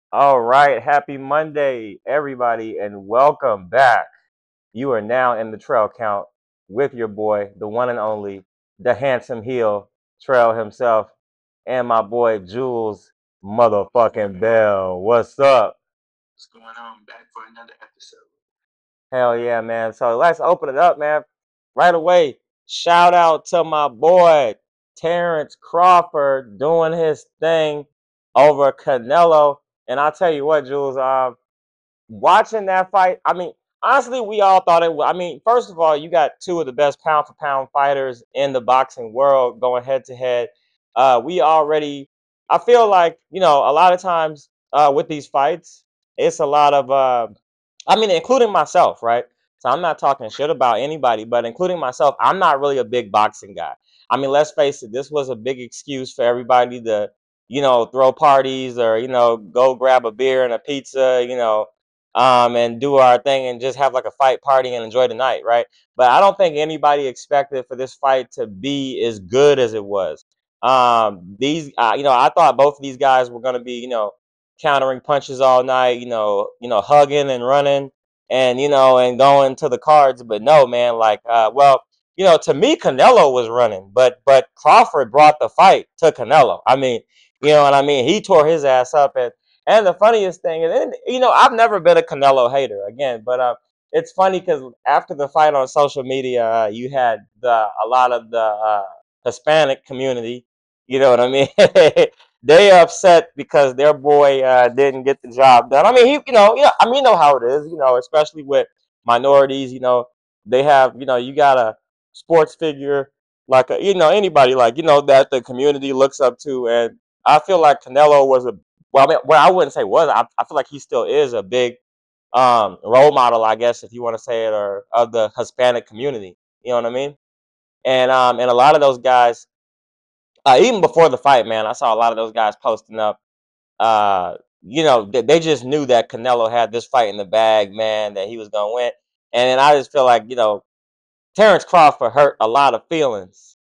All right, happy Monday, everybody, and welcome back. You are now in the Trail Count with your boy, the one and only, the handsome heel, Trail himself, and my boy Jules motherfucking Bell. What's up? What's going on? Back for another episode. Hell yeah, man. So let's open it up, man. Right away. Shout out to my boy Terrence Crawford doing his thing over Canelo. And I'll tell you what, Jules, watching that fight, I mean, honestly, we all thought it was. I mean, first of all, you got two of the best pound for pound fighters in the boxing world going head to head. We already, I feel like, a lot of times with these fights, it's a lot of, I mean, including myself, right? So I'm not talking shit about anybody, but including myself, I'm not really a big boxing guy. I mean, let's face it, this was a big excuse for everybody to, throw parties or, go grab a beer and a pizza, and do our thing and just have like a fight party and enjoy the night, right? But I don't think anybody expected for this fight to be as good as it was. I thought both of these guys were going to be, countering punches all night, hugging and running and and going to the cards. But no, man, like, to me, Canelo was running, but Crawford brought the fight to Canelo. I mean, you know what I mean? He tore his ass up, and the funniest thing is, I've never been a Canelo hater again, but it's funny because after the fight on social media, you had a lot of the Hispanic community. You know what I mean? They upset because their boy didn't get the job done. I mean, I mean, you know how it is. Especially with minorities. They have, you got a sports figure like anybody like that the community looks up to, and I feel like Canelo was a well, I mean, well, I wouldn't say was. I feel like he still is a big role model, I guess, if you want to say it, or of the Hispanic community. You know what I mean? And a lot of those guys, even before the fight, man, I saw a lot of those guys posting up. They just knew that Canelo had this fight in the bag, man, that he was gonna win. And then I just feel like Terrence Crawford hurt a lot of feelings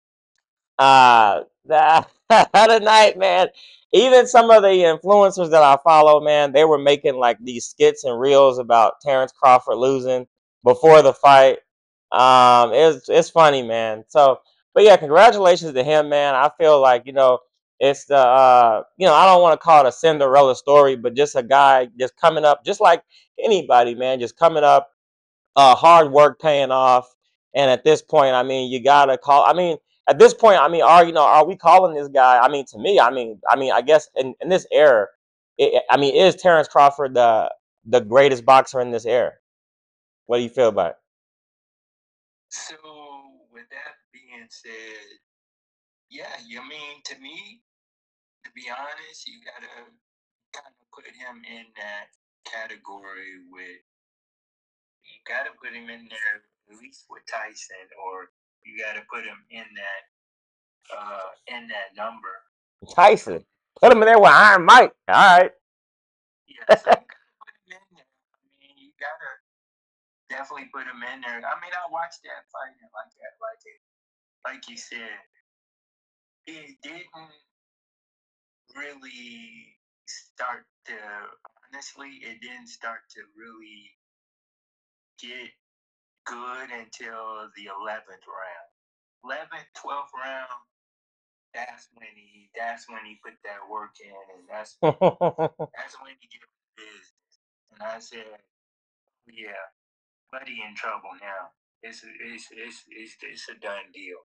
that night, man. Even some of the influencers that I follow, man, they were making like these skits and reels about Terrence Crawford losing before the fight. It's funny, man. So, but yeah, congratulations to him, man. I feel like it's the I don't want to call it a Cinderella story, but just a guy just coming up, just like anybody, man, just coming up, hard work paying off. And at this point, I mean, you gotta call. I mean, at this point, I mean, are we calling this guy? I mean, to me, I guess in this era, I mean, is Terrence Crawford the greatest boxer in this era? What do you feel about it? So, with that being said, yeah, you mean to me, to be honest, you gotta kind of put him in that category with, you gotta put him in there at least with Tyson, or you gotta put him in that number. Tyson, put him in there with Iron Mike. All right. Yeah, so you gotta put him in there. I mean, you gotta definitely put him in there. I mean, I watched that fight and like that, like you said, it didn't really start to, honestly, it didn't start to really get good until the 11th round. 11th, 12th round, that's when he put that work in, and that's when he did business. And I said, yeah, buddy in trouble now. It's a done deal.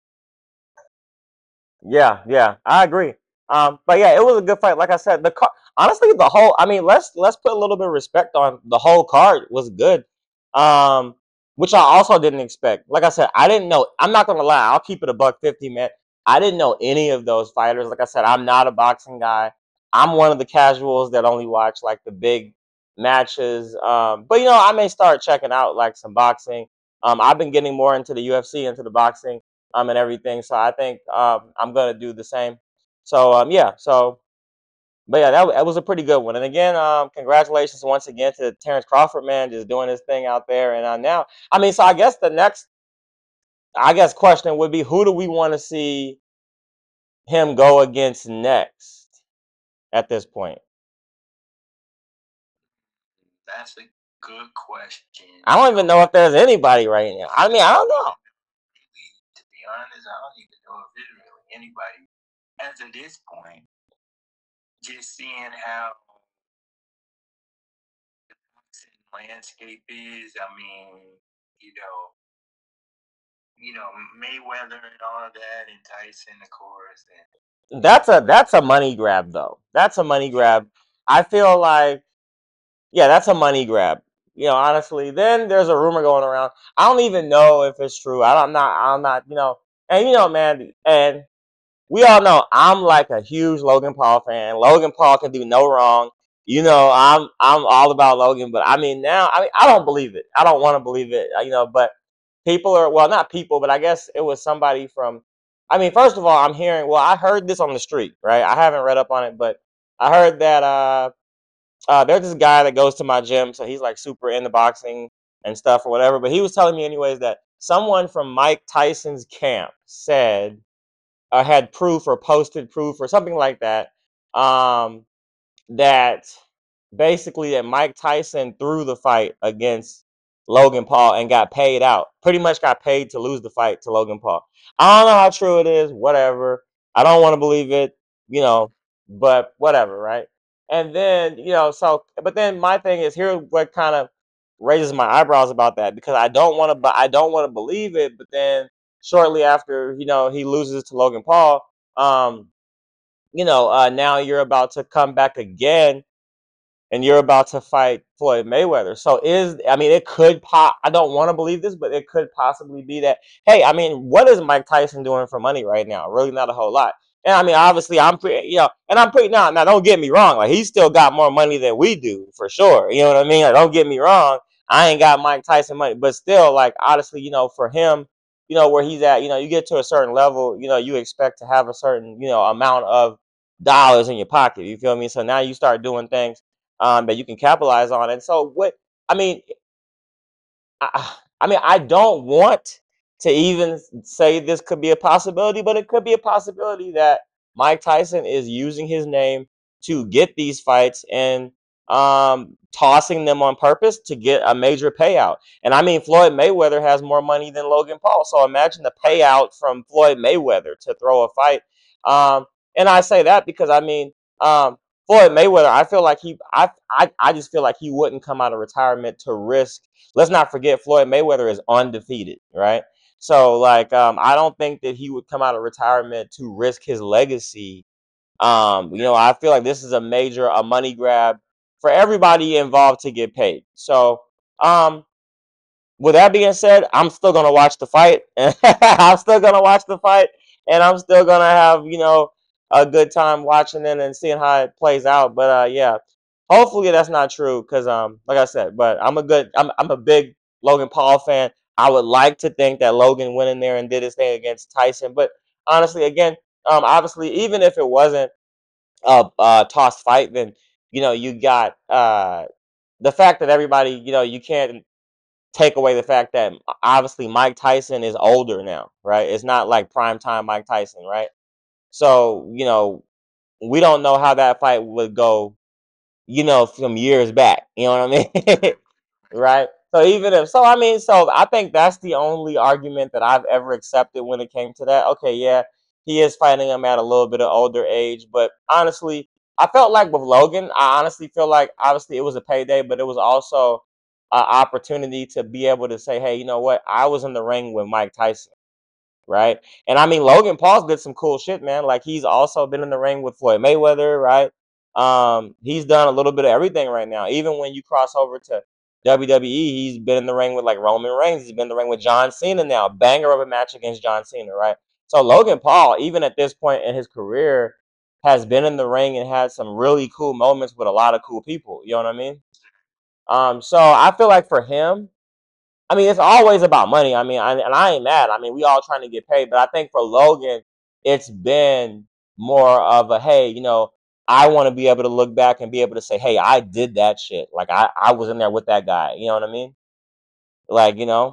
Yeah, yeah, I agree. But yeah, it was a good fight. Like I said, honestly, the whole. I mean, let's put a little bit of respect on the whole card was good. Um, which I also didn't expect. Like I said, I didn't know. I'm not gonna lie. I'll keep it a buck 50, man. I didn't know any of those fighters. Like I said, I'm not a boxing guy. I'm one of the casuals that only watch like the big matches. But I may start checking out like some boxing. I've been getting more into the UFC, into the boxing and everything. So I think I'm gonna do the same. So yeah. So but yeah, that was a pretty good one. And again, congratulations once again to Terrence Crawford, man, just doing his thing out there. And now, I mean, so I guess the next, I guess, question would be, who do we want to see him go against next at this point? that's a good question. I don't even know if there's anybody right now. I mean, I don't know. Really, to be honest, I don't even know if there's really anybody as of this point. Just seeing how the boxing landscape is, I mean, you know, Mayweather and all of that, and Tyson, of course, and That's a money grab though. That's a money grab. I feel like yeah, that's a money grab. Honestly. Then there's a rumor going around. I don't even know if it's true. I'm not. And man, and we all know I'm like a huge Logan Paul fan. Logan Paul can do no wrong. I'm all about Logan, but I mean now, I don't believe it. I don't want to believe it. But people are, well, not people, but I guess it was somebody from. I mean, first of all, I'm hearing. Well, I heard this on the street, right? I haven't read up on it, but I heard that there's this guy that goes to my gym, so he's like super into boxing and stuff or whatever. But he was telling me anyways that someone from Mike Tyson's camp said had proof or posted proof or something like that, that basically that Mike Tyson threw the fight against Logan Paul and got paid out. Pretty much got paid to lose the fight to Logan Paul. I don't know how true it is, whatever. I don't want to believe it, you know, but whatever, right? And then, but then my thing is here what kind of raises my eyebrows about that, because I don't want to believe it, but then shortly after, he loses to Logan Paul, now you're about to come back again and you're about to fight Floyd Mayweather. So I mean, it could I don't want to believe this, but it could possibly be that, hey, I mean, what is Mike Tyson doing for money right now? Really not a whole lot. And I mean, obviously I'm pretty, and I'm pretty, now don't get me wrong. Like, he's still got more money than we do for sure. You know what I mean? Like, don't get me wrong. I ain't got Mike Tyson money, but still, like, honestly, for him, where he's at, you get to a certain level, you expect to have a certain, amount of dollars in your pocket. You feel me? So now you start doing things that you can capitalize on. And so what I mean, I don't want to even say this could be a possibility, but it could be a possibility that Mike Tyson is using his name to get these fights and tossing them on purpose to get a major payout. And I mean, Floyd Mayweather has more money than Logan Paul, so imagine the payout from Floyd Mayweather to throw a fight. And I say that because I mean, Floyd Mayweather, I feel like I just feel like he wouldn't come out of retirement to risk. Let's not forget Floyd Mayweather is undefeated, right? So like, I don't think that he would come out of retirement to risk his legacy. I feel like this is a money grab for everybody involved to get paid. So, with that being said, I'm still gonna watch the fight. I'm still gonna watch the fight, and I'm still gonna have a good time watching it and seeing how it plays out. But yeah, hopefully that's not true, because like I said, but I'm a big Logan Paul fan. I would like to think that Logan went in there and did his thing against Tyson, but honestly, again, obviously, even if it wasn't a toss fight, then you got the fact that everybody, you can't take away the fact that obviously Mike Tyson is older now, right? It's not like prime time Mike Tyson, right? So, we don't know how that fight would go, from years back. You know what I mean? Right? So even if so, I mean, so I think that's the only argument that I've ever accepted when it came to that. Okay, yeah, he is fighting him at a little bit of older age, but honestly, I felt like with Logan, I honestly feel like obviously it was a payday, but it was also an opportunity to be able to say, hey, you know what? I was in the ring with Mike Tyson, right? And I mean, Logan Paul's did some cool shit, man. Like, he's also been in the ring with Floyd Mayweather, right? He's done a little bit of everything right now. Even when you cross over to WWE, he's been in the ring with like Roman Reigns. He's been in the ring with John Cena now. Banger of a match against John Cena, right? So Logan Paul, even at this point in his career, has been in the ring and had some really cool moments with a lot of cool people. You know what I mean? So I feel like for him, I mean, it's always about money. I mean, and I ain't mad. I mean, we all trying to get paid, but I think for Logan, it's been more of a, hey, I want to be able to look back and be able to say, hey, I did that shit. Like, I was in there with that guy. You know what I mean? Like,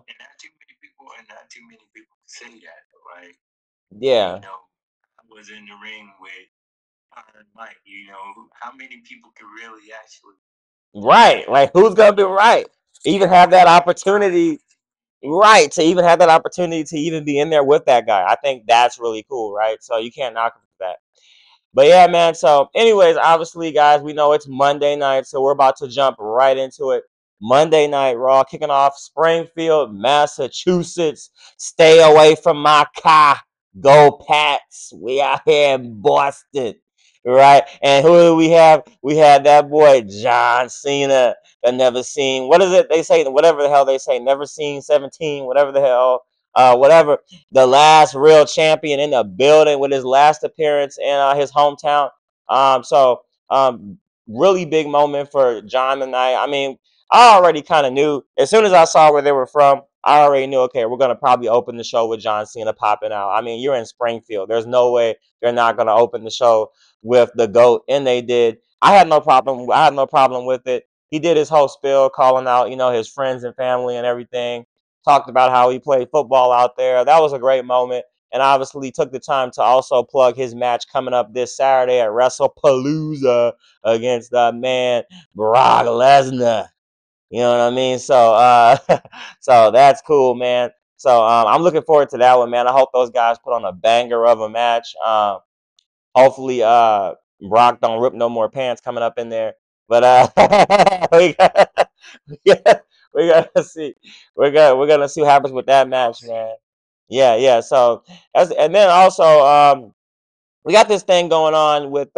and not too many people say that. Like, yeah. I was in the ring with Iron Mike. How many people can really actually Right. Like who's gonna be right? Even have that opportunity, right? To even have that opportunity to even be in there with that guy. I think that's really cool, right? So you can't knock him for that. But yeah, man. So, anyways, obviously, guys, we know it's Monday night, so we're about to jump right into it. Monday Night Raw kicking off Springfield, Massachusetts. Stay away from my car. Go Pats. We out here in Boston. Right? And who do we have? We had that boy, John Cena, that never seen, what is it they say? Whatever the hell they say, never seen 17, whatever the hell, whatever, the last real champion in the building with his last appearance in his hometown. So really big moment for John tonight. I mean, I already kind of knew as soon as I saw where they were from. I already knew, okay, we're gonna probably open the show with John Cena popping out. I mean, you're in Springfield. There's no way they're not gonna open the show with the GOAT, and they did. I had no problem. I had no problem with it. He did his whole spiel, calling out, his friends and family and everything. Talked about how he played football out there. That was a great moment. And obviously took the time to also plug his match coming up this Saturday at WrestlePalooza against the man Brock Lesnar. You know what I mean? So so that's cool, man. So I'm looking forward to that one, man. I hope those guys put on a banger of a match. Hopefully Brock don't rip no more pants coming up in there. But we got, yeah, we gotta see. We're gonna see what happens with that match, man. Yeah, yeah. So and then also we got this thing going on with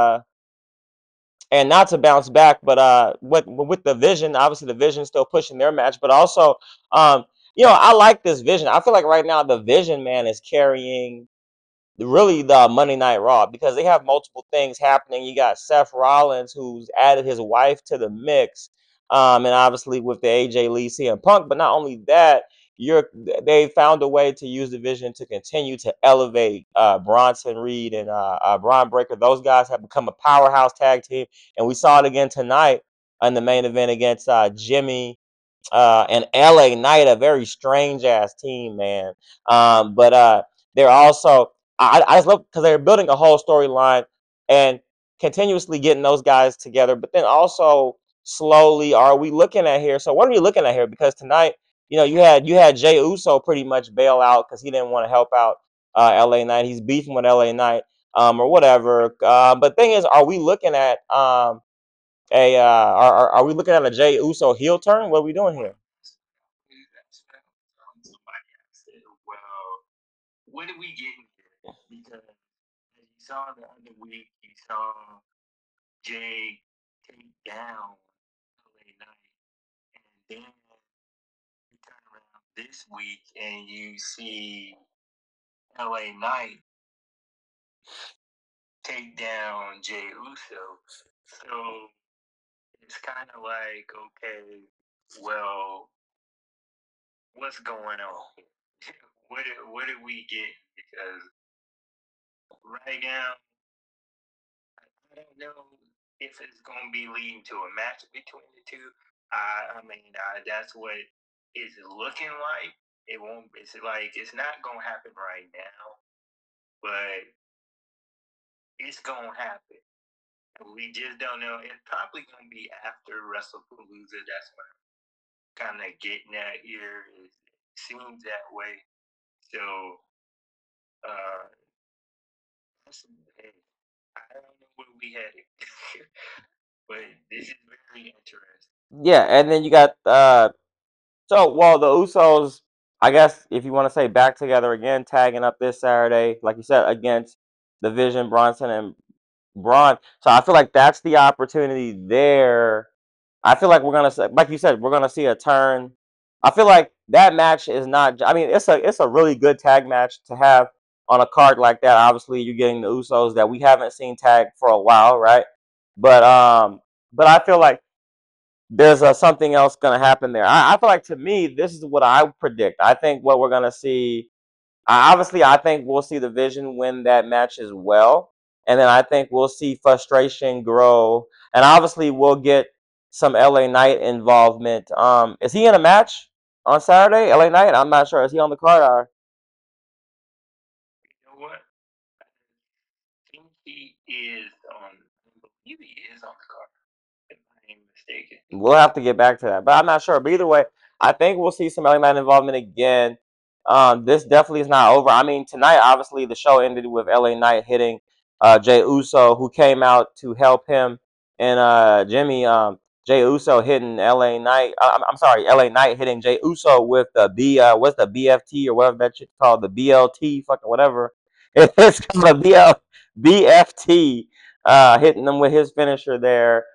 and not to bounce back, but with the Vision, obviously the Vision still pushing their match, but also um I like this Vision. I feel like right now the Vision man is carrying really the Monday Night Raw because they have multiple things happening. You got Seth Rollins who's added his wife to the mix, and obviously with the AJ Lee CM Punk. But not only that, you're they found a way to use the Vision to continue to elevate Bronson Reed and Braun Breaker. Those guys have become a powerhouse tag team, and we saw it again tonight in the main event against Jimmy and LA Knight, a very strange ass team, man. But they're also I just love because they're building a whole storyline and continuously getting those guys together. But then also slowly, are we looking at here? So what are we looking at here? Because tonight, you had Jay Uso pretty much bail out because he didn't want to help out LA Knight. He's beefing with LA Knight or whatever. But thing is, are we looking at are we looking at a Jay Uso heel turn? What are we doing here? Somebody asked it, well, what are we getting here? Because as you saw the other week, you saw Jay take down LA Knight, and then you turn around this week and you see LA Knight take down Jay Uso. So it's kind of like, okay, well, what's going on? What did we get? Because right now, I don't know if it's going to be leading to a match between the two. I mean, that's what it's looking like. It won't. It's like it's not going to happen right now, but it's going to happen. We just don't know. It's probably going to be after WrestlePalooza. That's what I'm kind of getting at here. It seems that way. So, uh, hey, I don't know where we headed, but this is very interesting. Yeah, and then you got well the Usos, I guess if you want to say back together again, tagging up this Saturday, like you said, against the Vision, Bronson and Braun. So I feel like that's the opportunity there. I feel like we're gonna see, like you said, we're gonna see a turn. I feel like that match is not. I mean, it's a really good tag match to have on a card like that. Obviously, you're getting the Usos that we haven't seen tag for a while, right? But I feel like there's something else going to happen there. I feel like to me, this is what I predict. I think what we're going to see. Obviously, I think we'll see the Vision win that match as well, and then I think we'll see frustration grow, and obviously we'll get some LA Knight involvement. Is he in a match on Saturday? LA Knight? I'm not sure. Is he on the card? Or? You know what? I think he is on. I believe he is on the card. If I ain't mistaken. We'll have to get back to that, but I'm not sure. But either way, I think we'll see some LA Knight involvement again. This definitely is not over. I mean, tonight, obviously, the show ended with LA Knight hitting Jay Uso, who came out to help him, and Jimmy. Jay Uso hitting LA Knight. I'm sorry, LA Knight hitting Jay Uso with the what's the BFT or whatever that shit's called, the BLT, fucking whatever. It's called a BFT. Hitting them with his finisher there.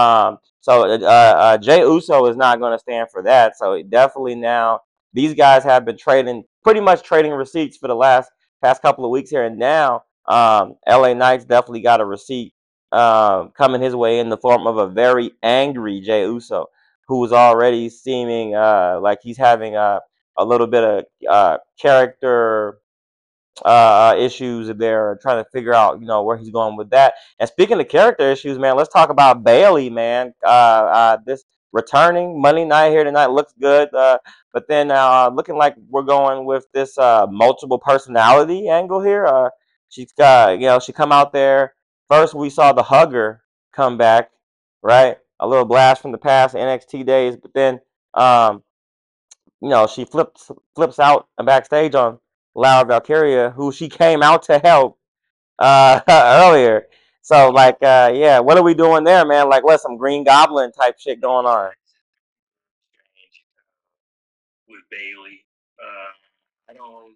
So Jay Uso is not going to stand for that. So definitely now these guys have been trading, pretty much trading receipts for the past couple of weeks here, and now LA Knight's definitely got a receipt coming his way in the form of a very angry Jay Uso, who is already seeming like he's having a little bit of character issues there, trying to figure out, where he's going with that. And speaking of character issues, man, let's talk about Bayley, man. This returning Monday night here tonight looks good, but then looking like we're going with this multiple personality angle here. She's got, she come out there. First, we saw the hugger come back, right? A little blast from the past NXT days, but then um, she flips out backstage on Laura Valkyria, who she came out to help earlier. So like, yeah, what are we doing there, man? Like, what, some Green Goblin type shit going on? Strange with Bayley. I don't.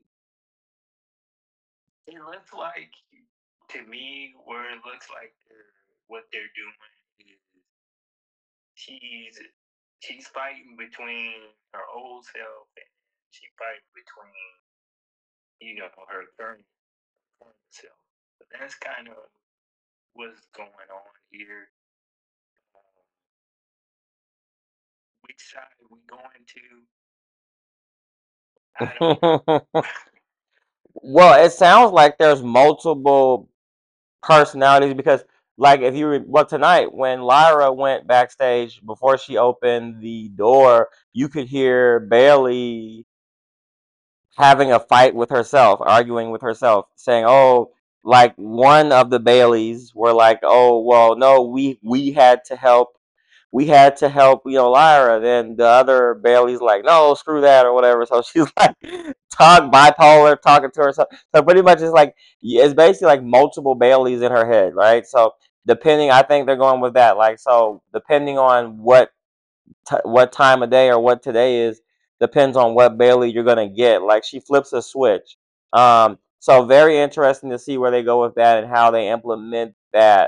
It looks like to me where it looks like what they're doing is she's she's fighting between her old self and she's fighting between her current self. But that's kind of what's going on here. Um, which side we going to? I don't. Well, it sounds like there's multiple personalities because, like, if you well, tonight when Lyra went backstage before she opened the door, you could hear Bayley having a fight with herself, arguing with herself, saying, "Oh, like one of the Baileys were like, oh, well, no, we had to help, Lyra." Then the other Bailey's like, "No, screw that," or whatever. So she's like, bipolar, talking to herself. So pretty much it's like it's basically like multiple Baileys in her head, right? So depending, I think they're going with that. Like, so depending on what time of day or what today is depends on what Bayley you're gonna get. Like, she flips a switch. So very interesting to see where they go with that and how they implement that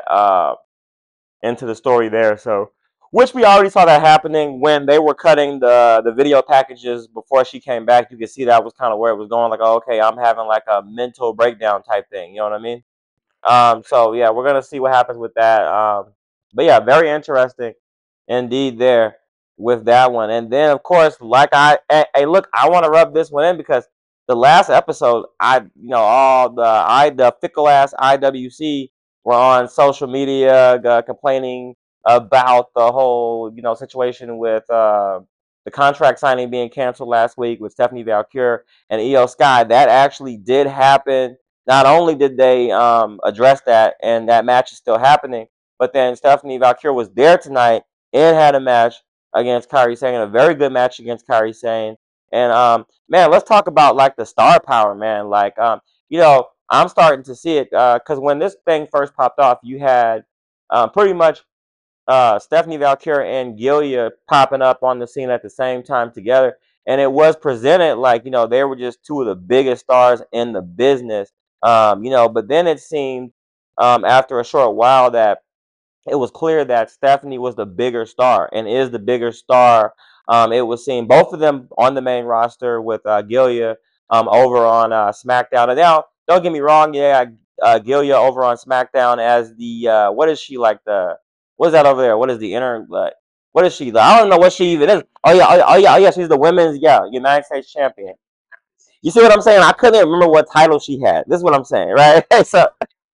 into the story there. So, which we already saw that happening when they were cutting the video packages before she came back. You could see that was kind of where it was going. Like, oh, okay, I'm having like a mental breakdown type thing. You know what I mean? So yeah, we're gonna see what happens with that. But yeah, very interesting indeed there with that one. And then of course, like hey, look, I want to rub this one in because the last episode, all the fickle ass IWC were on social media complaining about the whole situation with the contract signing being canceled last week with Stephanie Valkyr and Io Sky. That actually did happen. Not only did they address that, and that match is still happening, but then Stephanie Valkyr was there tonight and had a match against Kairi Sane, a very good match against Kairi Sane. And man, let's talk about like the star power, man. Like, I'm starting to see it because when this thing first popped off, you had pretty much Stephanie Valkyr and Gilia popping up on the scene at the same time together. And it was presented like, they were just two of the biggest stars in the business. But then it seemed after a short while that it was clear that Stephanie was the bigger star and is the bigger star. It was seen both of them on the main roster with Gilia over on SmackDown. And now, don't get me wrong, yeah, Gilia over on SmackDown as the what is she like the what is that over there? What is the inner like? What is she? I don't know what she even is. Oh yeah, oh yeah. She's the women's United States champion. You see what I'm saying? I couldn't remember what title she had. This is what I'm saying, right? So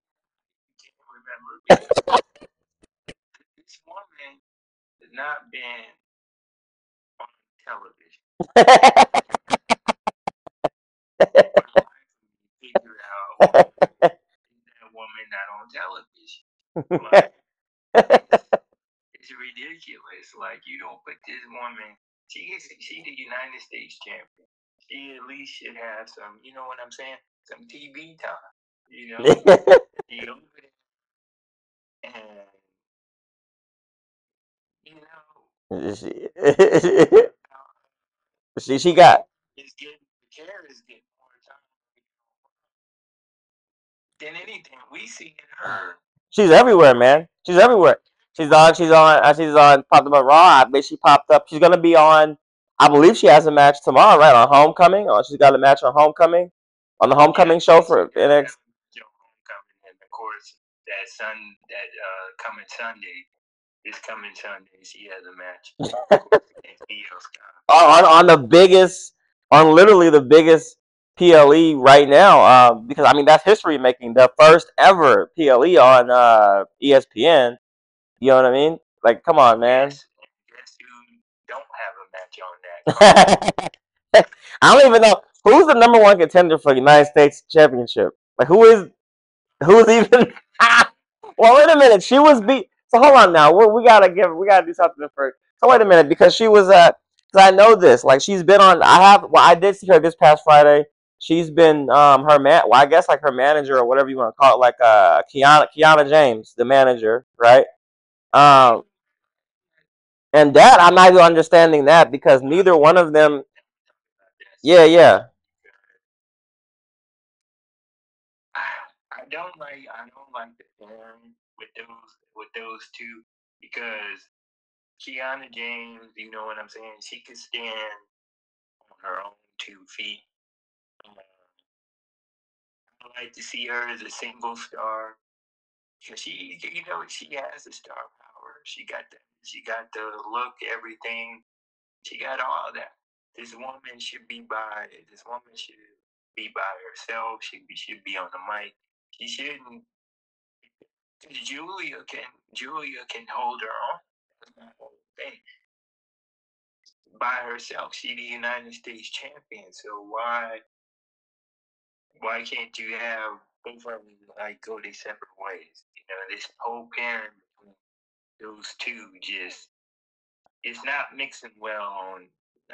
Remember, this woman has not been on television. Figure out that woman not on television. Like, it's ridiculous. Like, you don't put this woman. She the United States champion. She at least should have some. You know what I'm saying? Some TV time. You know, she over there, and you know, she got. it's getting the care is getting more time than anything we see in her. She's everywhere, man. She's everywhere. She's on. She's on. She's on. Popped up on Raw. I bet she popped up. She's gonna be on. I believe she has a match tomorrow, right? On Homecoming. Or she's got a match on Homecoming, on the Homecoming show for NXT. Homecoming, and of course that coming Sunday. This coming Sunday, she has a match. on the biggest, on literally the biggest PLE right now. Because I mean that's history making. The first ever PLE on ESPN. You know what I mean? Like, come on, man. Yes. Guess who don't have a match on that? I don't even know who's the number one contender for the United States Championship. Like, who's even? Well, wait a minute. She was beat. So hold on now. We gotta do something first. So wait a minute, because she was because I know this. Like, she's been on. I did see her this past Friday. She's been her man. Well, I guess like her manager or whatever you want to call it, like Kiana James, the manager, right? Um, and that I'm not even understanding that because neither one of them. Yeah, yeah. I don't like the pairing with those two because Kiana James, you know what I'm saying? She could stand on her own 2 feet. I like to see her as a single star because she has the star power. She got the look, everything. She got all that. This woman should be by herself. She should be on the mic. She shouldn't. Because Julia can hold her own. That's my whole thing. By herself, she the United States champion. So why can't you have both of them like go their separate ways? You know, this whole pairing between those two just it's not mixing well on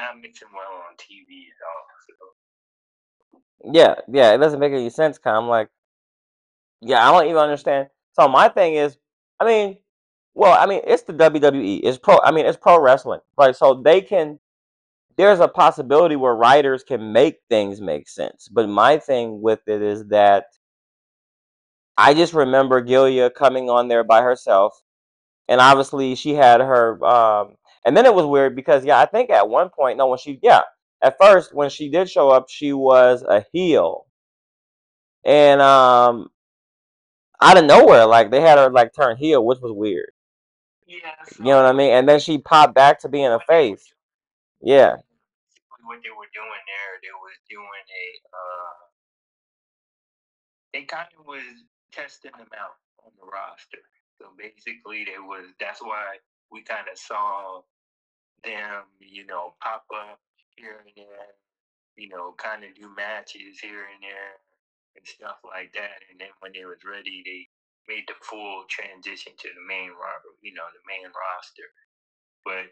TV at all. So. Yeah, it doesn't make any sense. Kind of like, yeah, I don't even understand. So my thing is, I mean, well, I mean, it's the WWE. It's pro. I mean, it's pro wrestling, right? So they can. There's a possibility where writers can make things make sense. But my thing with it is that I just remember Gilia coming on there by herself, and obviously she had her. And then it was weird because yeah, I think at one point, no, at first when she did show up, she was a heel, and out of nowhere, like they had her like turn heel, which was weird. Yeah, You know what I mean? And then she popped back to being a face. Yeah. What they were doing there, they was doing they kind of was testing them out on the roster. So basically, that's why we kind of saw them, pop up here and there, kind of do matches here and there and stuff like that. And then when they was ready, they made the full transition to the main roster. But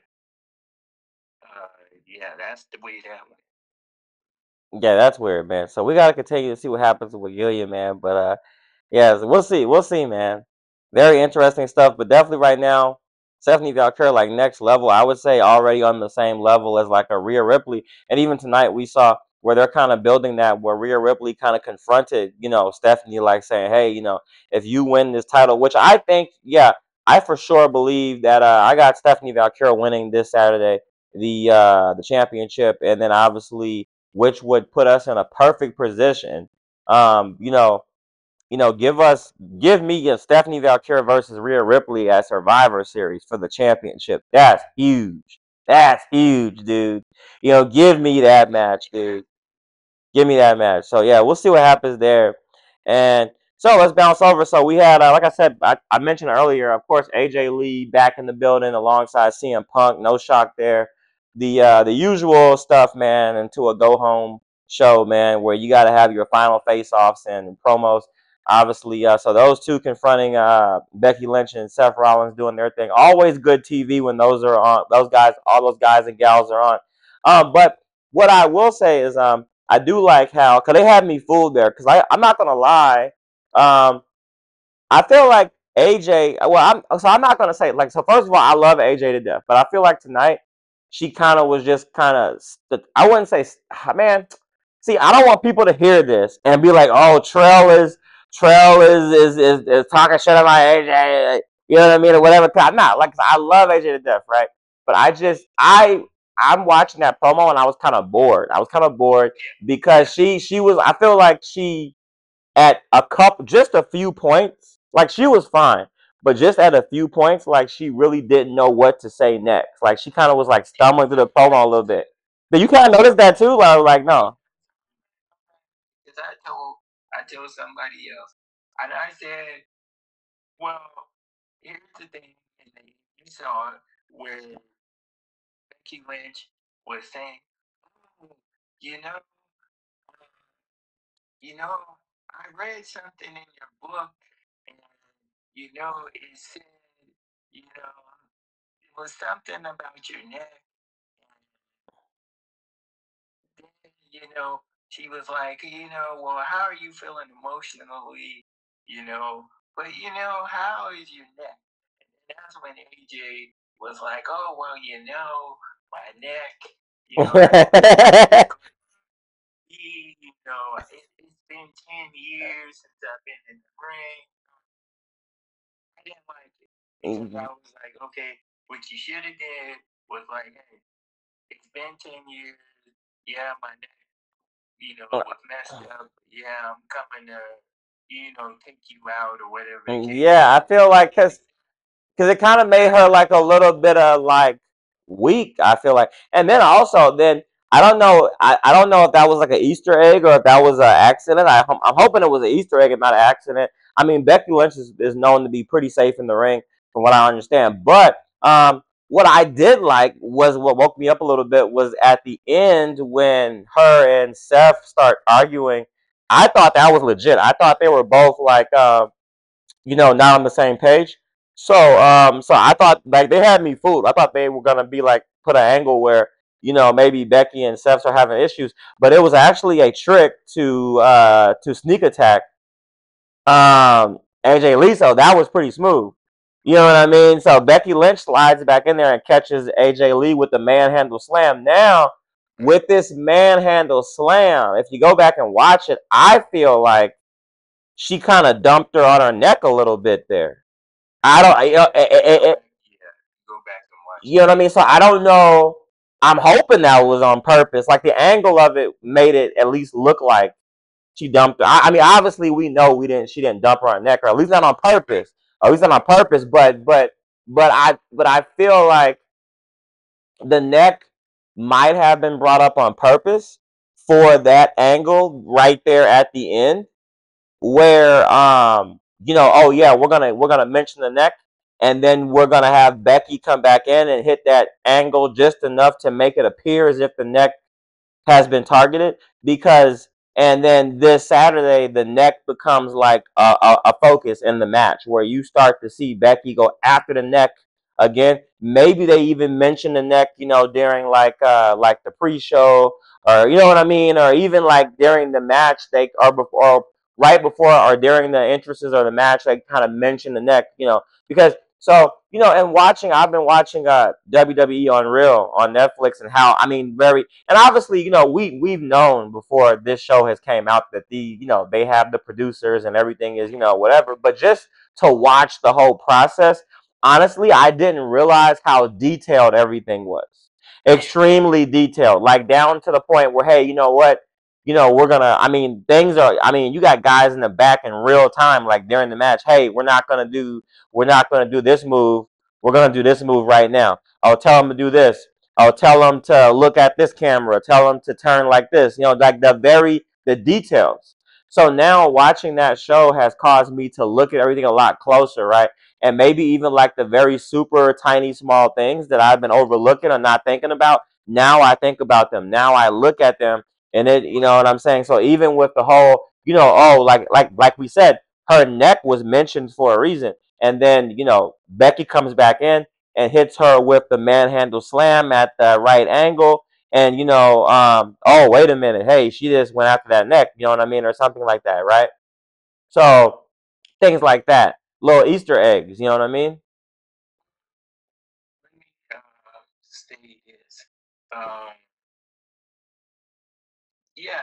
yeah, that's the way that went. Yeah, that's weird, man. So we gotta continue to see what happens with Gilia, man. But yeah, so we'll see. We'll see, man. Very interesting stuff. But definitely right now, Stephanie Valkyrie, like next level. I would say already on the same level as like a Rhea Ripley. And even tonight we saw where they're kind of building that, where Rhea Ripley kind of confronted, Stephanie, like saying, hey, if you win this title, which I think, yeah, I for sure believe that I got Stephanie Valkyrie winning this Saturday, the championship, and then obviously, which would put us in a perfect position. Um, you know, give me a Stephanie Valkyrie versus Rhea Ripley at Survivor Series for the championship. That's huge. That's huge, dude. Give me that match, dude. Give me that match. So yeah, we'll see what happens there. And so let's bounce over. So we had, like I said, I mentioned earlier, of course, AJ Lee back in the building alongside CM Punk. No shock there. The usual stuff, man, into a go home show, man, where you got to have your final face offs and promos. Obviously, so those two confronting Becky Lynch and Seth Rollins doing their thing. Always good TV when those are on. Those guys, all those guys and gals are on. But what I will say is, I do like how, because they had me fooled there. Because I'm not gonna lie. I feel like AJ. Well, I'm not gonna say like. So first of all, I love AJ to death, but I feel like tonight she kind of was just kind of. I wouldn't say, man. See, I don't want people to hear this and be like, "Oh, Trail is talking shit about AJ." You know what I mean, or whatever. I'm not like, I love AJ to death, right? But I'm watching that promo and I was kind of bored. I was kind of bored because she was. I feel like she at a couple, just a few points, like she was fine, but just at a few points, like she really didn't know what to say next. Like she kind of was like stumbling through the promo a little bit. But you kind of noticed that too, like no. Because I told somebody else, and I said, well, here's the thing, and you saw it where Becky Lynch was saying, oh, you know, you know, I read something in your book, and it said, it was something about your neck. And then, she was like, well, how are you feeling emotionally? But how is your neck? And that's when AJ was like, oh, well, my neck, it's been 10 years since I've been in the ring. I didn't like it. Because I was like, okay, what you should have did was like, hey, it's been 10 years. Yeah, my neck, was messed up. Yeah, I'm coming to, take you out or whatever. Yeah, I feel like because it kind of made her like a little bit of like weak. I feel like, and then also then I don't know. I don't know if that was like an Easter egg or if that was an accident. I'm hoping it was an Easter egg and not an accident. I mean, Becky Lynch is known to be pretty safe in the ring, from what I understand. But what I did like was what woke me up a little bit was at the end when her and Seth start arguing. I thought that was legit. I thought they were both like. Not on the same page. So I thought like they had me fooled. I thought they were gonna be like put an angle where maybe Becky and Seth are having issues, but it was actually a trick to sneak attack AJ Lee. So that was pretty smooth. You know what I mean? So Becky Lynch slides back in there and catches AJ Lee with the manhandle slam. Now with this manhandle slam, if you go back and watch it, I feel like she kind of dumped her on her neck a little bit there. I don't, Go back and watch. you know what I mean? So I don't know. I'm hoping that was on purpose. Like the angle of it made it at least look like she dumped her. I mean, obviously we know she didn't dump her on her neck, or at least not on purpose. Or at least not on purpose. But I feel like the neck might have been brought up on purpose for that angle right there at the end where oh yeah, we're gonna mention the neck, and then we're gonna have Becky come back in and hit that angle just enough to make it appear as if the neck has been targeted. Because and then this Saturday the neck becomes like a focus in the match where you start to see Becky go after the neck again. Maybe they even mention the neck during like the pre-show, or you know what I mean, or even like during the match they or before or right before or during the entrances or the match they kind of mention the neck, because so and I've been watching WWE on Real on Netflix, and how I mean very, and obviously we've known before this show has came out that they have the producers and everything is whatever, but just to watch the whole process, honestly I didn't realize how detailed everything was. Extremely detailed, like down to the point where, hey, you know what, we're gonna, I mean, things are, I mean, you got guys in the back in real time, like during the match, hey, we're not gonna do this move. We're gonna do this move right now. I'll tell them to do this. I'll tell them to look at this camera. Tell them to turn like this. Like the details. So now watching that show has caused me to look at everything a lot closer, right? And maybe even like the very super tiny small things that I've been overlooking or not thinking about. Now I think about them. Now I look at them, and you know what I'm saying? So even with the whole, oh, like we said, her neck was mentioned for a reason. And then, Becky comes back in and hits her with the manhandle slam at the right angle. And, oh, wait a minute. Hey, she just went after that neck, you know what I mean? Or something like that, right? So things like that. Little Easter eggs, you know what I mean? Let me state this. Um, yeah,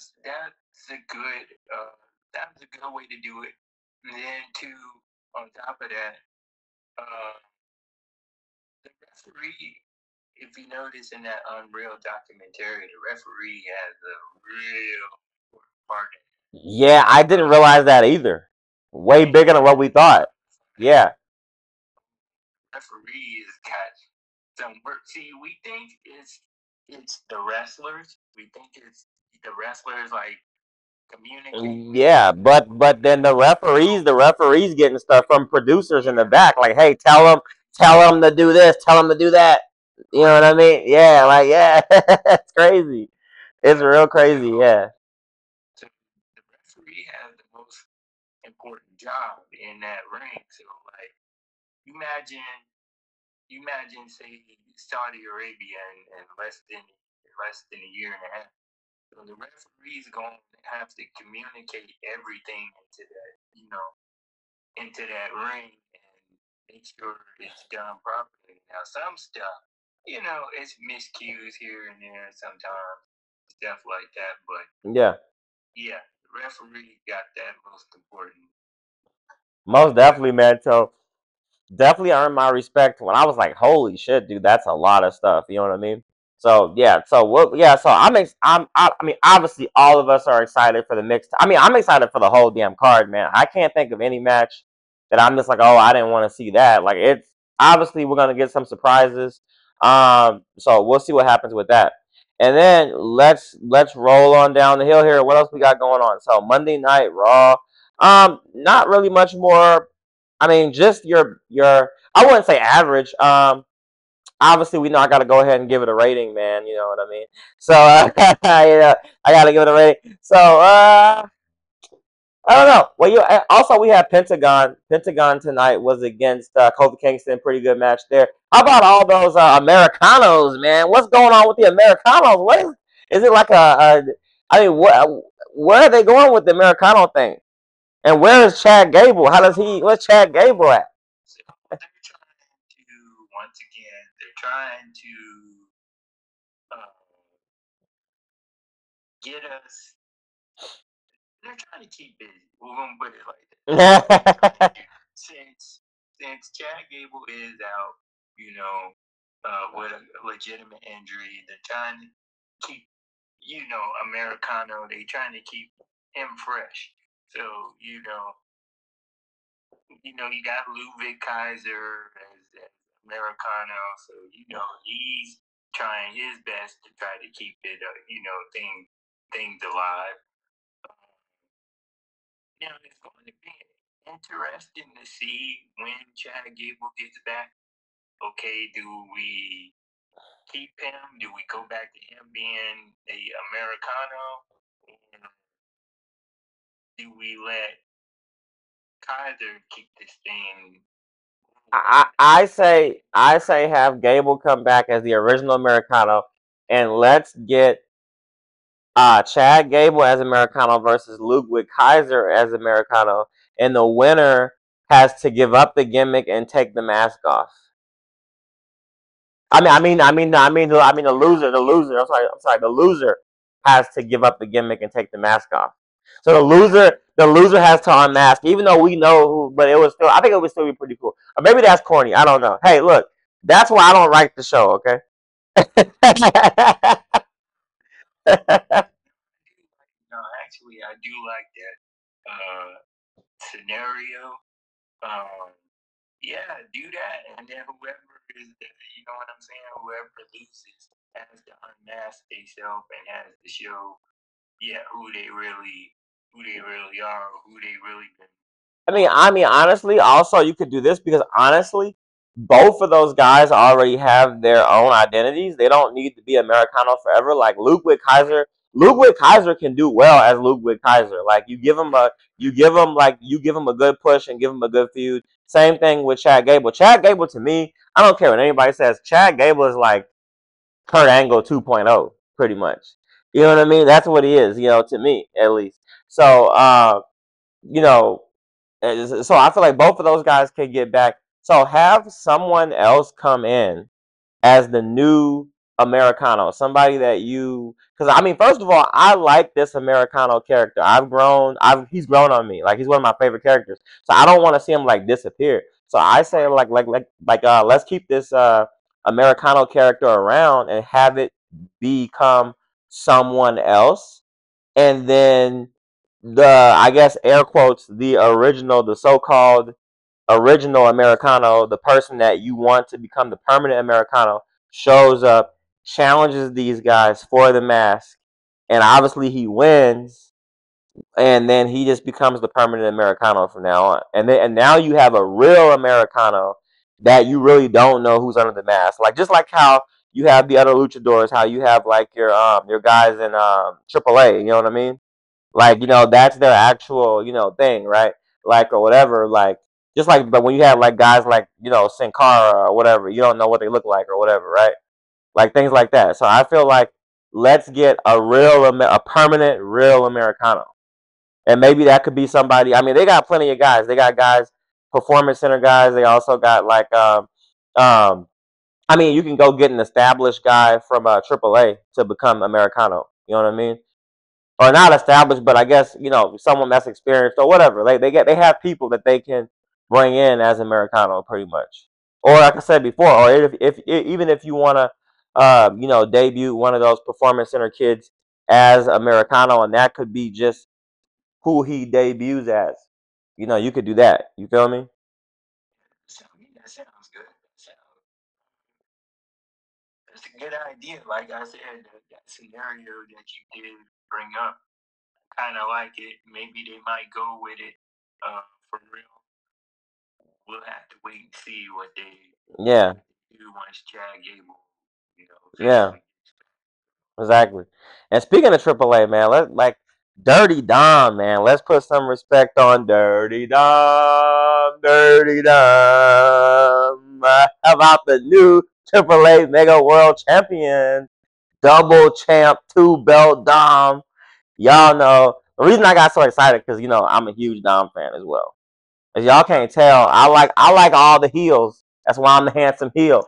that's a good way to do it. And then too, on top of that, uh, the referee, if you notice in that Unreal documentary, the referee has a real important part in it. Yeah, I didn't realize that either. Way bigger than what we thought. Yeah. Referee has got some work. See, we think it's the wrestlers. We think it's the wrestlers like communicating. Yeah, but then the referees getting stuff from producers in the back, like, hey, tell them to do this, tell them to do that. You know what I mean? Yeah, like, yeah, it's crazy. It's real crazy. Yeah. So the referee has the most important job in that ring. So like, imagine say Saudi Arabia in less than a year and a half. So the referee's going to have to communicate everything into that ring and make sure it's done properly. Now some stuff, it's miscues here and there sometimes, stuff like that. But Yeah. yeah, the referee got that most important. Most definitely, man. So definitely earned my respect when I was like, holy shit, dude, that's a lot of stuff. You know what I mean? So yeah, so what? Yeah, so I mean, obviously, all of us are excited for the mixed. I mean, I'm excited for the whole damn card, man. I can't think of any match that I'm just like, oh, I didn't want to see that. Like, it's obviously we're gonna get some surprises. So we'll see what happens with that. And then let's roll on down the hill here. What else we got going on? So Monday Night Raw. Not really much more. I mean, just your I wouldn't say average. Obviously we know I got to go ahead and give it a rating, man. You know what I mean? So I got to give it a rating. So I don't know. Well, also we had Pentagon. Pentagon tonight was against Kofi Kingston. Pretty good match there. How about all those Americanos, man? What's going on with the Americanos? Is it like I mean, where are they going with the Americano thing? And where is Chad Gable? Where's Chad Gable at? So they're trying to get us. They're trying to keep busy. We're gonna put it like that. since Chad Gable is out, with a legitimate injury, they're trying to keep, Americano. They're trying to keep him fresh. So you got Ludwig Kaiser as Americano. So he's trying his best to try to keep it, things alive. It's going to be interesting to see when Chad Gable gets back. Okay, do we keep him? Do we go back to him being a Americano? Or do we let Kaiser keep this thing? I say have Gable come back as the original Americano, and let's get Chad Gable as Americano versus Ludwig Kaiser as Americano, and the winner has to give up the gimmick and take the mask off. The loser. I'm sorry. The loser has to give up the gimmick and take the mask off. So the loser has to unmask, even though we know who. But I think it would still be pretty cool. Or maybe that's corny. I don't know. Hey, look, that's why I don't write the show. Okay. No, actually, I do like that scenario. Yeah, do that, and then whoever is, what I'm saying, whoever loses has to unmask themselves and has to show, who they really are, or who they really been. Honestly, also you could do this because honestly, both of those guys already have their own identities. They don't need to be Americano forever. Like Ludwig Kaiser Ludwig Kaiser can do well as Ludwig Kaiser. Like you give him a good push and give him a good feud. Same thing with Chad Gable. Chad Gable to me, I don't care what anybody says. Chad Gable is like Kurt Angle 2.0, pretty much. You know what I mean? That's what he is. To me at least. So you know, so I feel like both of those guys can get back. So have someone else come in as the new Americano, somebody that because I mean, first of all, I like this Americano character. He's grown on me. Like he's one of my favorite characters. So I don't want to see him like disappear. So I say let's keep this Americano character around and have it become someone else, and then I guess air quotes the original, the so-called original Americano, the person that you want to become the permanent Americano, shows up, challenges these guys for the mask, and obviously he wins, and then he just becomes the permanent Americano from now on. And now you have a real Americano that you really don't know who's under the mask. Like just like how you have the other luchadors, how you have like your guys in AAA, you know what I mean? Like that's their actual thing, right? Like or whatever, like just like but when you have like guys like Sin Cara or whatever, you don't know what they look like or whatever, right? Like things like that. So I feel like let's get a permanent real Americano, and maybe that could be somebody. I mean, they got plenty of guys. They got guys, performance center guys. They also got like um I mean, you can go get an established guy from AAA to become Americano. You know what I mean? Or not established, but I guess someone that's experienced or whatever. They have people that they can bring in as Americano, pretty much. Or like I said before, or if even if you want to, debut one of those performance center kids as Americano, and that could be just who he debuts as. You could do that. You feel me? So, I mean, that sounds good. That's a good idea. Like I said, that scenario that you did bring up, kind of like it. Maybe they might go with it for real. We'll have to wait and see what they Yeah, do once Chad Gable, yeah. officially. Exactly. And speaking of AAA, man, let like Dirty Dom, man. Let's put some respect on Dirty Dom. Dirty Dom. How about the new AAA Mega World Champion, double champ, two belt Dom? Y'all know the reason I got so excited because I'm a huge Dom fan as well. As y'all can't tell, I like all the heels. That's why I'm the handsome heel.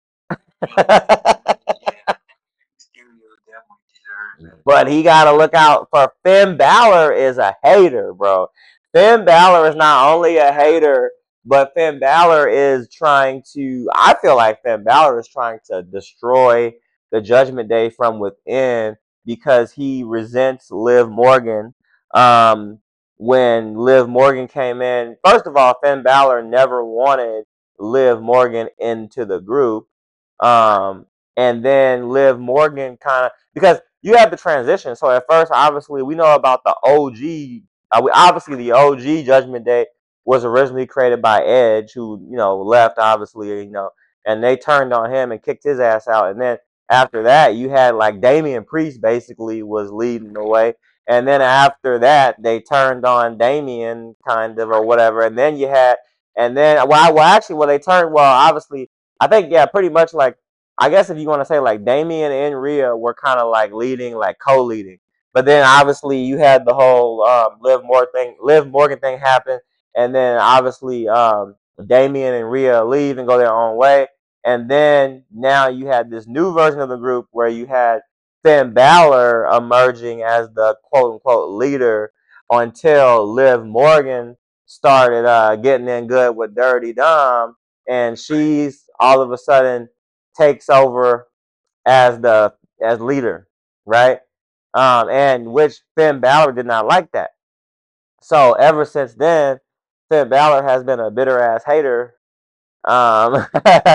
Yeah, Mysterio definitely deserves that. But he got to look out for Finn Balor is a hater, bro. Finn Balor is not only a hater, but Finn Balor is trying to. I feel like Finn Balor is trying to destroy the Judgment Day from within because he resents Liv Morgan. Um, when Liv Morgan came in, first of all, Finn Balor never wanted Liv Morgan into the group. Um, and then Liv Morgan kind of because you have the transition. So at first, obviously, we know about the OG. Obviously, the OG Judgment Day was originally created by Edge, who left, obviously, and they turned on him and kicked his ass out. And then after that, you had like Damian Priest basically was leading the way. And then after that, they turned on Damian, kind of, or whatever. And then actually, they turned, obviously, I think, yeah, pretty much like, I guess if you want to say like Damian and Rhea were kind of like leading, like co-leading, but then obviously you had the whole Liv Morgan thing happen, and then obviously Damian and Rhea leave and go their own way, and then now you had this new version of the group where you had Finn Balor emerging as the quote unquote leader until Liv Morgan started getting in good with Dirty Dom, and she's all of a sudden takes over as leader, right? And which Finn Balor did not like that. So ever since then, Finn Balor has been a bitter ass hater. Um,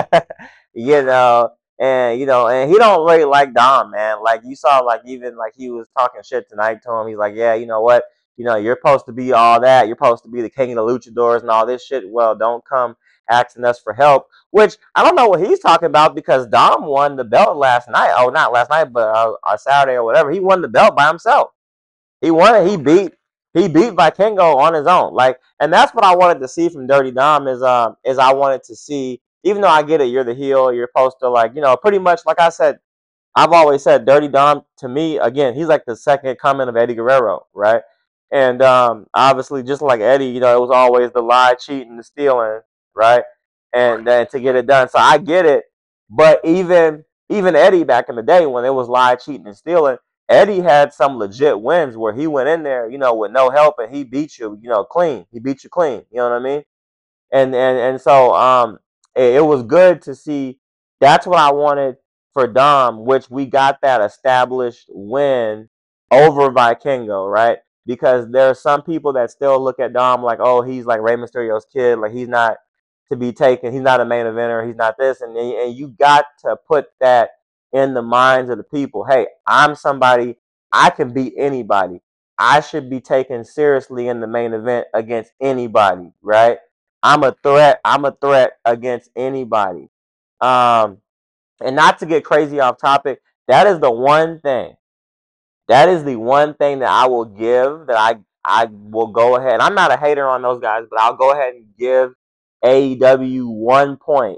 and he don't really like Dom, man. Like you saw, like even like he was talking shit tonight to him. He's like, yeah, you know what? You're supposed to be all that. You're supposed to be the king of the luchadors and all this shit. Well, don't come asking us for help. Which I don't know what he's talking about because Dom won the belt last night. Oh, not last night, but Saturday or whatever. He won the belt by himself. He won it. He beat Vikingo on his own. Like, and that's what I wanted to see from Dirty Dom is I wanted to see. Even though I get it, you're the heel. You're supposed to like pretty much like I said. I've always said Dirty Dom to me again. He's like the second coming of Eddie Guerrero, right? And obviously, just like Eddie, it was always the lie, cheating, the stealing, right? And then to get it done. So I get it. But even Eddie back in the day when it was lie, cheating, and stealing, Eddie had some legit wins where he went in there, with no help, and he beat you, clean. He beat you clean. You know what I mean? And so it was good to see. That's what I wanted for Dom, which we got that established win over Vikingo, right? Because there are some people that still look at Dom like, oh, he's like Rey Mysterio's kid, like he's not to be taken, he's not a main eventer, he's not this, and you got to put that in the minds of the people. Hey, I'm somebody, I can beat anybody. I should be taken seriously in the main event against anybody, right? I'm a threat. I'm a threat against anybody. Um, and not to get crazy off topic, that is the one thing. That is the one thing that I will give that I will go ahead. I'm not a hater on those guys, but I'll go ahead and give AEW 1 point.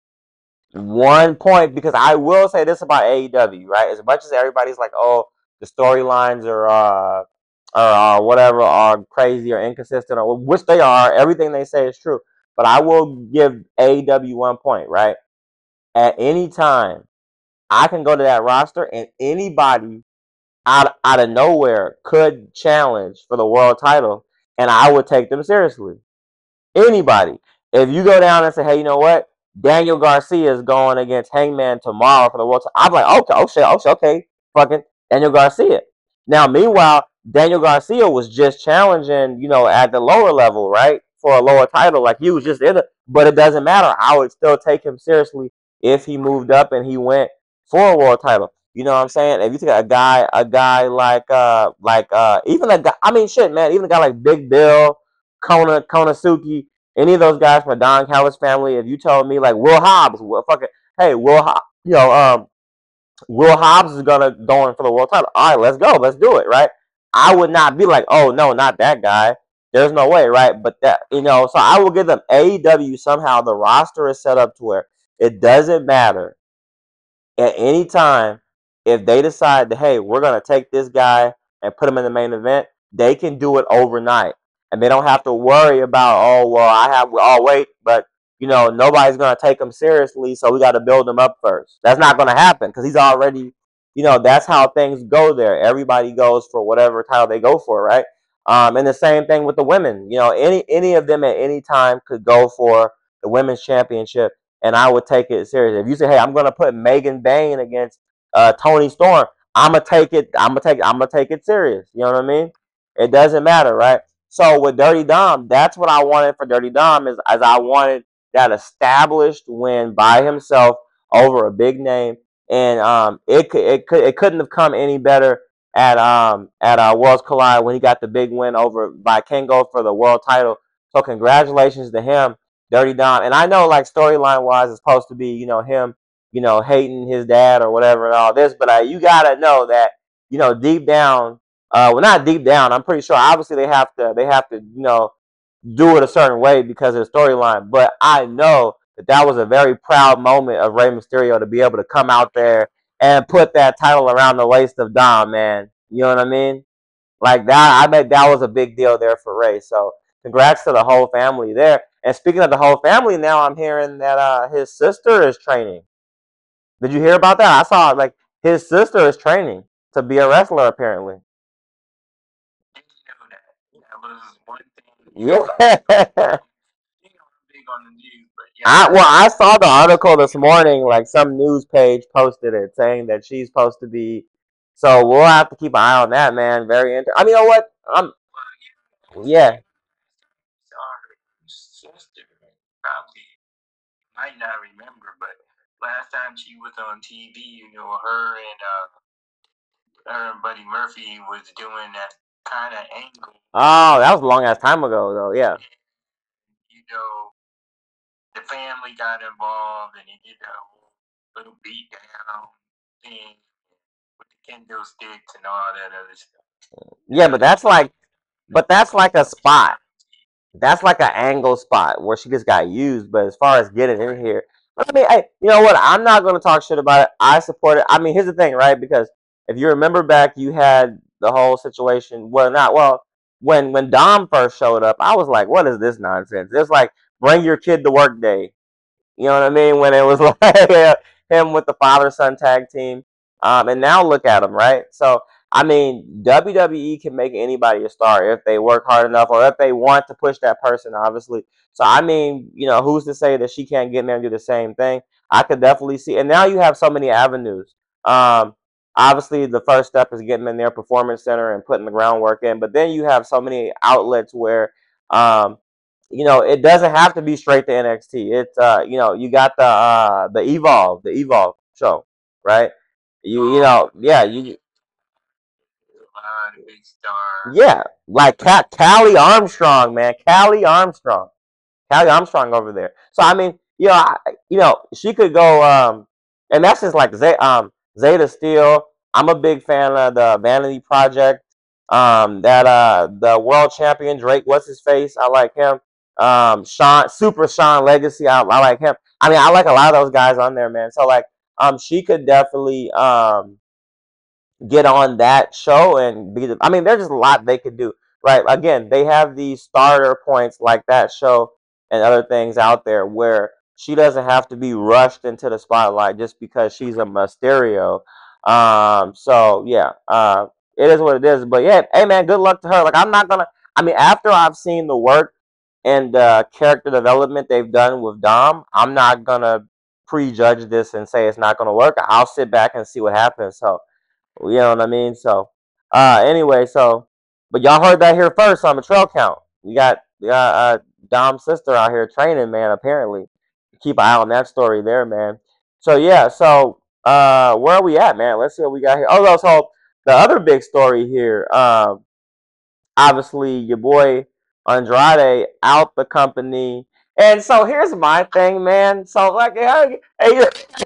1 point because I will say this about AEW, right? As much as everybody's like, oh, the storylines are whatever are crazy or inconsistent, or which they are, everything they say is true. But I will give AEW 1 point, right? At any time, I can go to that roster and anybody out of nowhere could challenge for the world title, and I would take them seriously. Anybody. If you go down and say, hey, you know what? Daniel Garcia is going against Hangman tomorrow for the world title. I'm like, okay, okay, fucking Daniel Garcia. Now, meanwhile, Daniel Garcia was just challenging, at the lower level, right? For a lower title. Like he was just in it. But it doesn't matter. I would still take him seriously if he moved up and he went for a world title. You know what I'm saying? If you take a guy like even a guy, I mean, shit, man, even a guy like Big Bill, Konasuki, any of those guys from Don Callis family, if you told me like Will Hobbs, hey, Will Hobbs is gonna go in for the world title. All right, let's go, let's do it, right? I would not be like, oh no, not that guy. There's no way, right? But that so I will give them AEW somehow. The roster is set up to where it doesn't matter at any time if they decide that hey, we're gonna take this guy and put him in the main event, they can do it overnight, and they don't have to worry about wait, but nobody's gonna take him seriously, so we got to build him up first. That's not gonna happen because he's already, that's how things go there. Everybody goes for whatever title they go for, right? And the same thing with the women. Any of them at any time could go for the women's championship and I would take it serious. If you say, "Hey, I'm gonna put Megan Bayne against Tony Storm," I'm gonna take it. I'm gonna take it serious. You know what I mean? It doesn't matter, right? So with Dirty Dom, that's what I wanted for Dirty Dom is as I wanted that established win by himself over a big name, and it couldn't have come any better at Worlds Collide when he got the big win over Vikingo for the world title. So congratulations to him. Dirty Dom. And I know like storyline wise it's supposed to be, him, hating his dad or whatever and all this, but you gotta know that, deep down, well not deep down, I'm pretty sure obviously they have to, do it a certain way because of the storyline. But I know that was a very proud moment of Rey Mysterio to be able to come out there and put that title around the waist of Dom, man. You know what I mean? Like that, I bet that was a big deal there for Rey. So congrats to the whole family there. And speaking of the whole family, now I'm hearing that his sister is training. Did you hear about that? I saw like his sister is training to be a wrestler apparently. That was one thing. Yeah. Big on the news, but yeah. I saw the article this morning. Like some news page posted it saying that she's supposed to be. So we'll have to keep an eye on that, man. Very interesting. I mean, you know what? Yeah. Our sister probably might not remember, but last time she was on TV, her and Buddy Murphy was doing that kind of angle. Oh, that was a long ass time ago, though. Yeah. You know, the family got involved and they did a whole little beat down thing with the kendo sticks and all that other stuff. Yeah, but that's like a spot. That's like an angle spot where she just got used. But as far as getting in here, I mean, hey, you know what? I'm not going to talk shit about it. I support it. I mean, here's the thing, right? Because if you remember back, you had the whole situation. Well, not well. When Dom first showed up, I was like, "What is this nonsense?" It's like bring your kid to work day. You know what I mean? When it was like him with the father son tag team, and now look at him, right? So I mean, WWE can make anybody a star if they work hard enough or if they want to push that person, obviously. So I mean, you know, who's to say that she can't get in there and do the same thing? I could definitely see, and now you have so many avenues. Um, Obviously, the first step is getting in their performance center and putting the groundwork in, but then you have so many outlets where um, you know, it doesn't have to be straight to NXT. It's you know, you got the Evolve show, right? You know, yeah, you Big star. yeah, like Callie Armstrong, man, Callie Armstrong. Callie Armstrong over there. So I mean, you know, she could go. And that's just like Zeta Steel. I'm a big fan of the Vanity Project. That the world champion Drake, what's his face? I like him. Sean Legacy. I like him. I mean, I like a lot of those guys on there, man. So like, she could definitely get on that show and be the, I mean, there's just a lot they could do. Right. Again, they have these starter points like that show and other things out there where she doesn't have to be rushed into the spotlight just because she's a Mysterio. So yeah, it is what it is. But yeah, hey man, good luck to her. Like I'm not gonna I mean, after I've seen the work and character development they've done with Dom, I'm not gonna prejudge this and say it's not gonna work. I'll sit back and see what happens. So you know what I mean? So, anyway, but y'all heard that here first on the trail count. We got Dom's sister out here training, man. Apparently, keep an eye on that story there, man. So yeah, where are we at, man? Let's see what we got here. Oh, no, so the other big story here, obviously your boy Andrade out the company, and so here's my thing, man. So like, hey,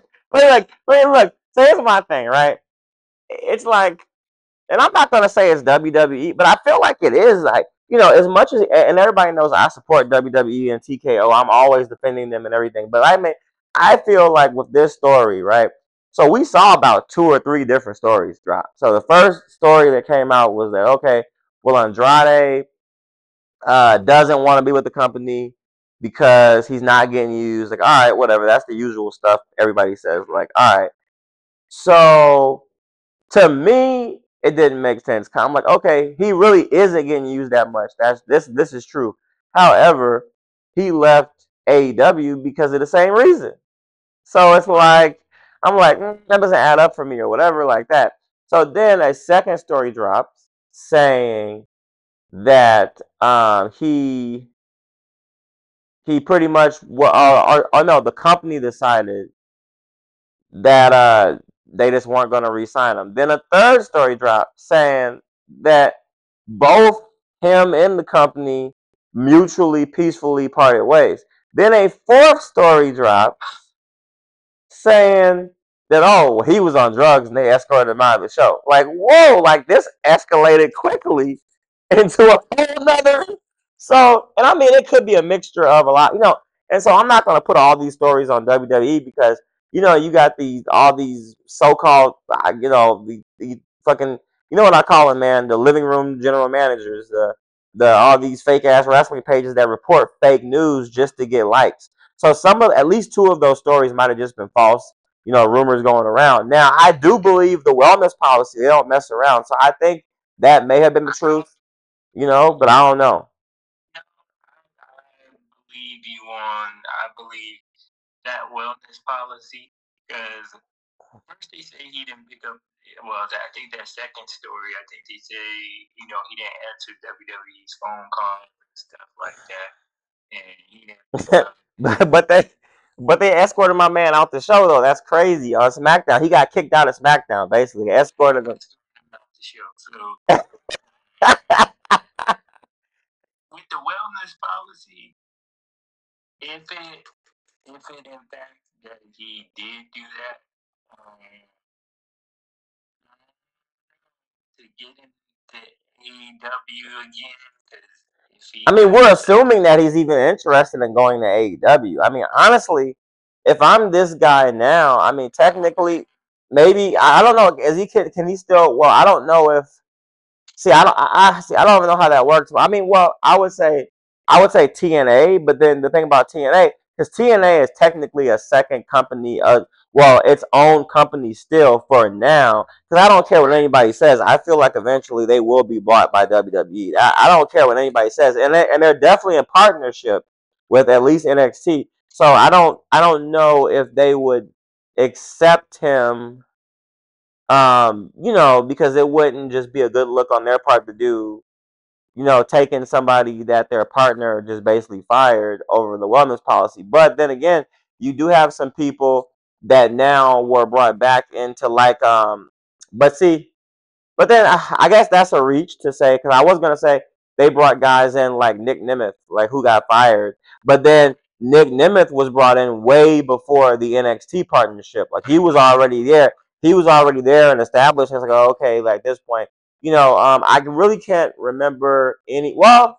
look. So here's my thing, right? It's like, and I'm not gonna say it's WWE, but I feel like it is. Like, you know, as much as and everybody knows I support WWE and TKO, I'm always defending them and everything. But I mean, I feel like with this story, right? So we saw about 2 or 3 different stories drop. So the first story that came out was that okay, well Andrade doesn't want to be with the company because he's not getting used. Like, all right, whatever. That's the usual stuff everybody says. Like, all right, so to me, it didn't make sense. I'm like, okay, he really isn't getting used that much. This is true. However, he left AEW because of the same reason. So it's like I'm like, that doesn't add up for me or whatever like that. So then a second story drops saying that he pretty much or no, the company decided that they just weren't going to re-sign him. Then a third story dropped saying that both him and the company mutually peacefully parted ways. Then a fourth story dropped saying that he was on drugs and they escorted him out of the show. Like whoa, like this escalated quickly into a whole nother. So, and I mean, it could be a mixture of a lot, you know. And so, I'm not going to put all these stories on WWE because you know you got all these so-called, you know, the fucking, you know what I call them, man, the living room general managers, the all these fake ass wrestling pages that report fake news just to get likes. So at least 2 of those stories might have just been false, you know, rumors going around. Now, I do believe the wellness policy, they don't mess around. So I think that may have been the truth, you know, but I don't know. I believe you on. I believe that wellness policy because first they say he didn't pick up. Well, I think that second story. I think they say he didn't answer WWE's phone calls and stuff like that, and he didn't. but they escorted my man out the show though. That's crazy. On SmackDown, he got kicked out of SmackDown. Basically, escorted him out the show. So with the wellness policy, if it if it in fact that he did do that, to get into AEW again, because if he I mean, we're assuming that he's even interested in going to AEW. I mean, honestly, if I'm this guy now, I mean, technically, maybe I don't know. Is he can he still? Well, I don't know if. See, I don't even know how that works. I mean, well, I would say TNA, but then the thing about TNA, because TNA is technically a second company, well, its own company still for now. Because I don't care what anybody says. I feel like eventually they will be bought by WWE. I don't care what anybody says, and they're definitely in partnership with at least NXT. So I don't know if they would accept him, you know, because it wouldn't just be a good look on their part to do, you know, taking somebody that their partner just basically fired over the wellness policy. But then again, you do have some people that now were brought back into like, but see, but then I guess that's a reach to say, because I was gonna say they brought guys in like Nick Nemeth, like who got fired, but then Nick Nemeth was brought in way before the NXT partnership. Like he was already there. He was already there and established. It's like, oh, okay, like at this point, you know, I really can't remember any. Well,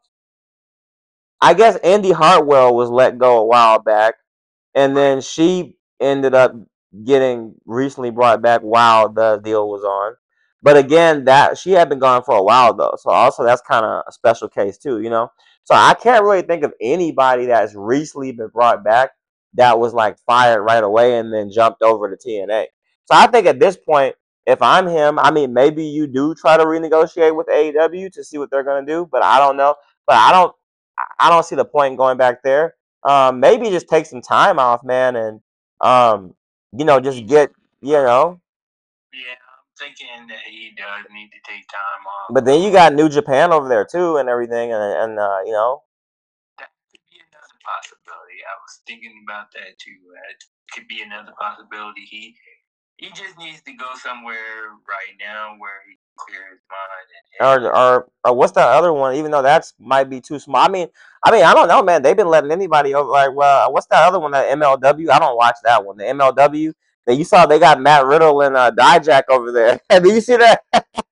I guess Andy Hartwell was let go a while back, and then she ended up getting recently brought back while the deal was on. But again, that she had been gone for a while though, so also that's kind of a special case too, you know. So I can't really think of anybody that's recently been brought back that was like fired right away and then jumped over to TNA. So I think at this point, if I'm him, I mean, maybe you do try to renegotiate with AEW to see what they're gonna do, but I don't know. But I don't see the point in going back there. Maybe just take some time off, man, and you know, just get, you know. Yeah, I'm thinking that he does need to take time off. But then you got New Japan over there too, and everything, and you know. That could be another possibility. I was thinking about that too. That could be another possibility. He just needs to go somewhere right now where he can clear his mind Or what's that other one? Even though that's might be too small. I don't know, man. They've been letting anybody over. Like, well, what's that other one? That MLW. I don't watch that one. The MLW. That you saw they got Matt Riddle and Dijak over there. Did you see that?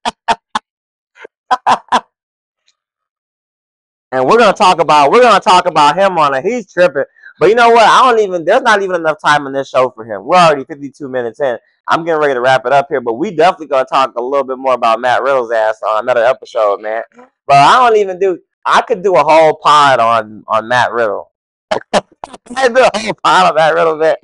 And we're gonna talk about him on it. He's tripping. But you know what? I don't even there's not even enough time in this show for him. We're already 52 minutes in. I'm getting ready to wrap it up here, but we definitely gonna talk a little bit more about Matt Riddle's ass on another episode, man. But I don't even do I could do a whole pod on Matt Riddle. I do a whole pod on Matt Riddle, man.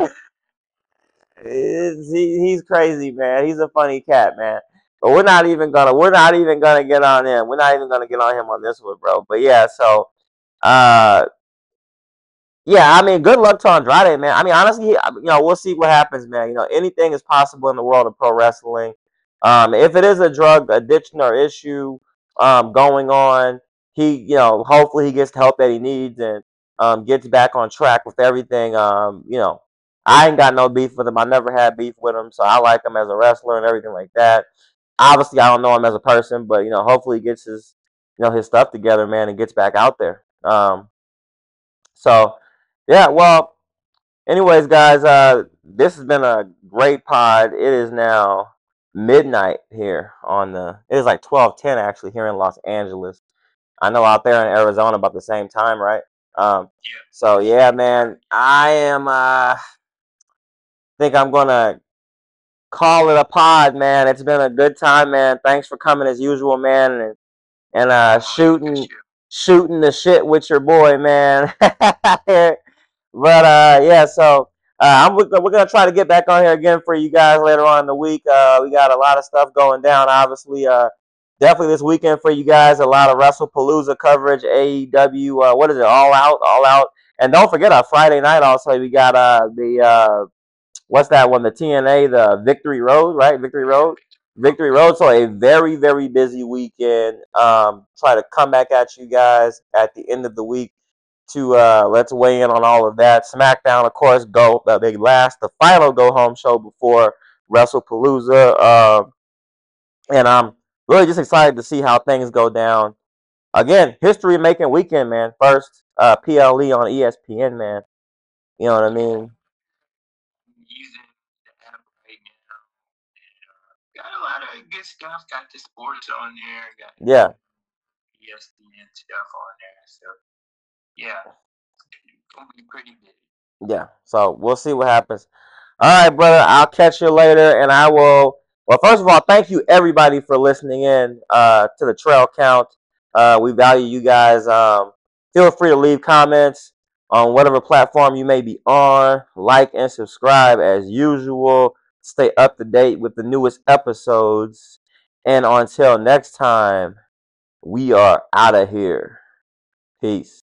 He's crazy, man. He's a funny cat, man. But we're not even gonna get on him. We're not even gonna get on him on this one, bro. But yeah, so uh yeah, I mean, good luck to Andrade, man. I mean, honestly, you know, we'll see what happens, man. You know, anything is possible in the world of pro wrestling. If it is a drug addiction or issue going on, you know, hopefully he gets the help that he needs and gets back on track with everything. You know, I ain't got no beef with him. I never had beef with him, so I like him as a wrestler and everything like that. Obviously, I don't know him as a person, but you know, hopefully he gets his, you know, his stuff together, man, and gets back out there. So yeah, well, anyways, guys, this has been a great pod. It is now midnight here on the. It is like 12:10 actually here in Los Angeles. I know out there in Arizona about the same time, right? So yeah, man, I am. Think I'm gonna call it a pod, man. It's been a good time, man. Thanks for coming as usual, man, and shooting the shit with your boy, man. But yeah, so we're gonna try to get back on here again for you guys later on in the week. We got a lot of stuff going down, obviously. Definitely this weekend for you guys. A lot of WrestlePalooza coverage, AEW. What is it? All out. And don't forget our Friday night. Also, we got the what's that one? The TNA, the Victory Road, right? Victory Road. Victory Road. So a very busy weekend. Try to come back at you guys at the end of the week to let's weigh in on all of that. SmackDown, of course, the final go home show before WrestlePalooza, and I'm really just excited to see how things go down. Again, history making weekend, man. First PLE on ESPN, man. You know what I mean? I'm using the app right now. Got a lot of good stuff. Got the sports on there. Got Yeah. ESPN stuff on there. So yeah, it's gonna be pretty good. Yeah. So we'll see what happens. All right, brother. I'll catch you later, and I will. Well, first of all, thank you everybody for listening in to the Trail Count. We value you guys. Feel free to leave comments on whatever platform you may be on. Like and subscribe as usual. Stay up to date with the newest episodes. And until next time, we are out of here. Peace.